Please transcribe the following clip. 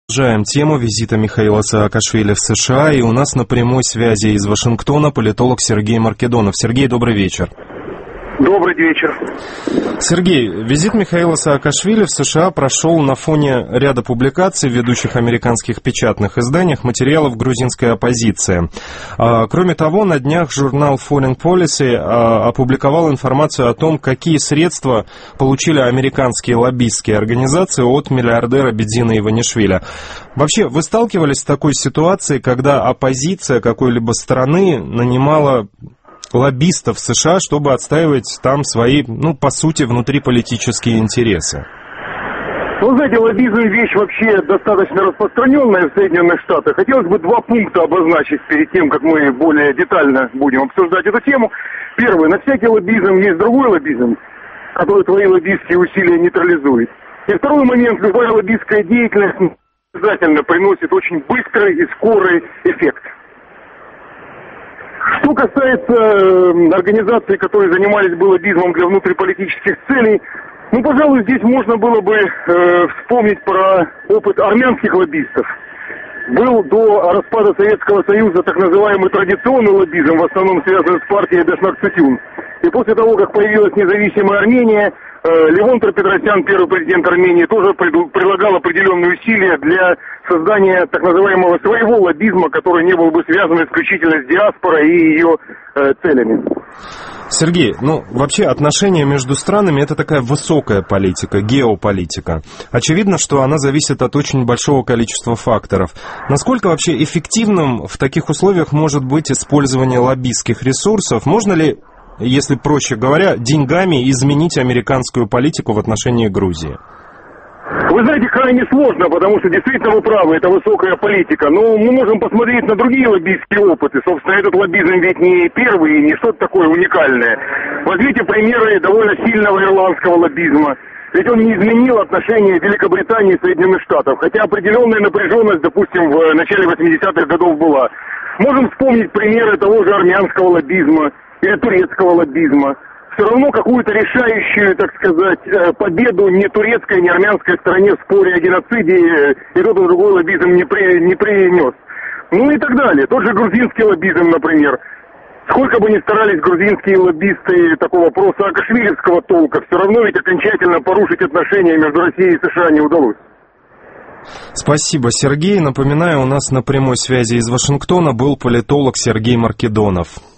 Продолжаем тему визита Михаила Саакашвили в США, и у нас на прямой связи из Вашингтона политолог Сергей Маркедонов. Сергей, добрый вечер. Добрый вечер. Сергей, визит Михаила Саакашвили в США прошел на фоне ряда публикаций в ведущих американских печатных изданиях материалов грузинской оппозиции. Кроме того, на днях журнал Foreign Policy опубликовал информацию о том, какие средства получили американские лоббистские организации от миллиардера Бедзина Иванишвили. Вообще, вы сталкивались с такой ситуацией, когда оппозиция какой-либо страны нанимала лоббистов в США, чтобы отстаивать там свои, по сути, внутриполитические интересы? Вы знаете, лоббизм вещь вообще достаточно распространенная в Соединенных Штатах. Хотелось бы два пункта обозначить перед тем, как мы более детально будем обсуждать эту тему. Первый, на всякий лоббизм есть другой лоббизм, который твои лоббистские усилия нейтрализует. И второй момент, любая лоббистская деятельность обязательно приносит очень быстрый и скорый эффект. Что касается организаций, которые занимались лоббизмом для внутриполитических целей, пожалуй, здесь можно было бы вспомнить про опыт армянских лоббистов. Был до распада Советского Союза так называемый традиционный лоббизм, в основном связанный с партией Дашнак-Цитюн. И после того, как появилась независимая Армения, Левон Петросян, первый президент Армении, тоже прилагал определенные усилия для создания так называемого своего лоббизма, который не был бы связан исключительно с диаспорой и ее целями. Сергей, вообще отношения между странами — это такая высокая политика, геополитика. Очевидно, что она зависит от очень большого количества факторов. Насколько вообще эффективным в таких условиях может быть использование лоббистских ресурсов? Можно ли, если проще говоря, деньгами изменить американскую политику в отношении Грузии? Вы знаете, крайне сложно, потому что действительно вы правы, это высокая политика. Но мы можем посмотреть на другие лоббистские опыты. Собственно, этот лоббизм ведь не первый и не что-то такое уникальное. Возьмите примеры довольно сильного ирландского лоббизма. Ведь он не изменил отношения Великобритании и Соединенных Штатов. Хотя определенная напряженность, допустим, в начале 80-х годов была. Можем вспомнить примеры того же армянского лоббизма или турецкого лоббизма. Все равно какую-то решающую, так сказать, победу ни турецкой, ни армянской стороне в споре о геноциде и тот и другой лоббизм не принес. И так далее. Тот же грузинский лоббизм, например. Сколько бы ни старались грузинские лоббисты такого про-саакашвилевского толка, все равно ведь окончательно порушить отношения между Россией и США не удалось. Спасибо, Сергей. Напоминаю, у нас на прямой связи из Вашингтона был политолог Сергей Маркедонов.